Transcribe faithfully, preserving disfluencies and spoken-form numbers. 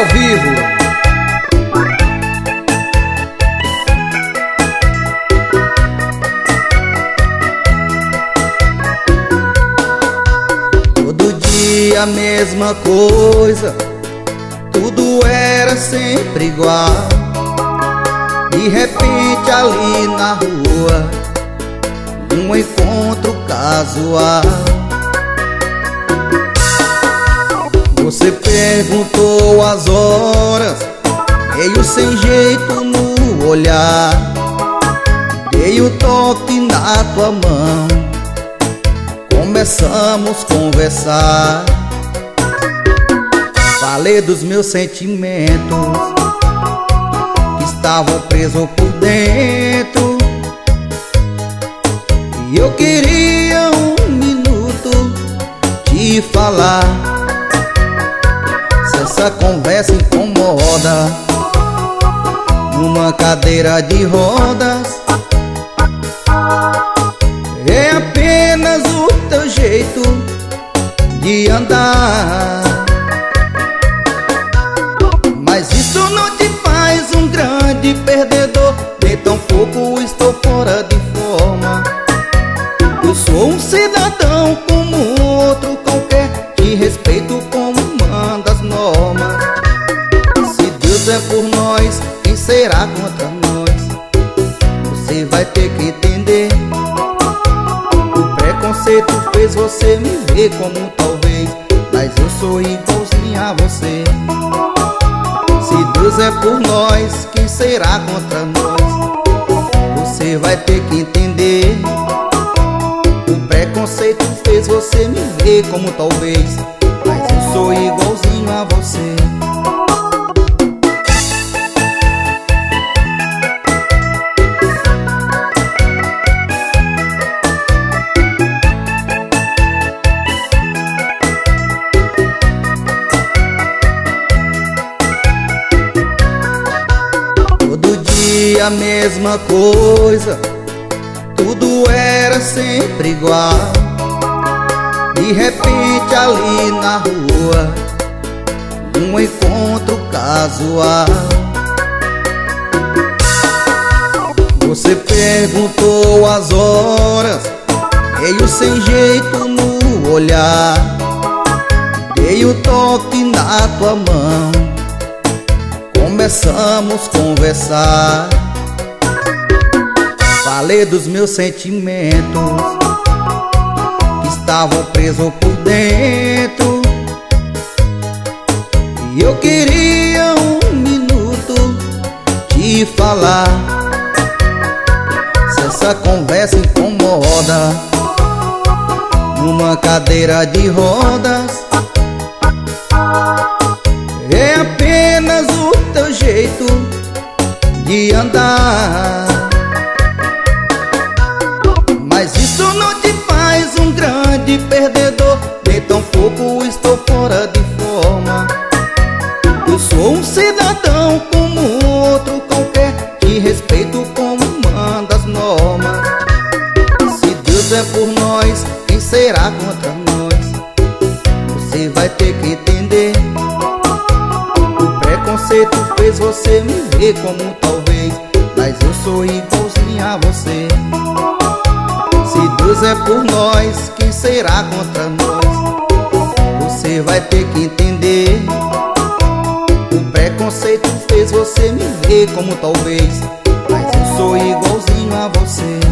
ao vivo. Todo dia a mesma coisa, tudo era sempre igual. De repente ali na rua, um encontro casual. Você perguntou as horas, meio sem jeito no olhar. Dei o toque na tua mão, começamos a conversar. Falei dos meus sentimentos que estavam presos por dentro, e eu queria um minuto te falar. Se essa conversa incomoda, numa cadeira de rodas, é apenas o teu jeito de andar. Mas isso não te faz um grande perdedor, nem tão pouco estou fora de forma. Eu sou um cidadão como outro qualquer, te respeito como manda as normas. Se Deus é por nós, quem será contra nós? Você vai ter que entender. O preconceito fez você me ver como talvez, mas eu sou igualzinho a você. Se Deus é por nós, quem será contra nós? Você vai ter que entender. O preconceito fez você me ver como talvez, mas eu sou igualzinho a você. Todo dia a mesma coisa, tudo era sempre igual. De repente ali na rua, um encontro casual. Você perguntou as horas, meio sem jeito no olhar. Dei o toque na tua mão, começamos a conversar. Falei dos meus sentimentos que estavam presos por dentro, e eu queria um minuto te falar. Se essa conversa incomoda, numa cadeira de rodas, é apenas o teu jeito de andar. Mas isso não te faz um grande perdedor, nem tão pouco estou fora de forma. Eu sou um cidadão como outro qualquer, te respeito como manda as normas. Se Deus é por nós, quem será contra nós? Você vai ter que entender. O preconceito fez você me ver como talvez, mas eu sou igualzinho a você. Se Deus é por nós, quem será contra nós? Você vai ter que entender. O preconceito fez você me ver como talvez, mas eu sou igualzinho a você.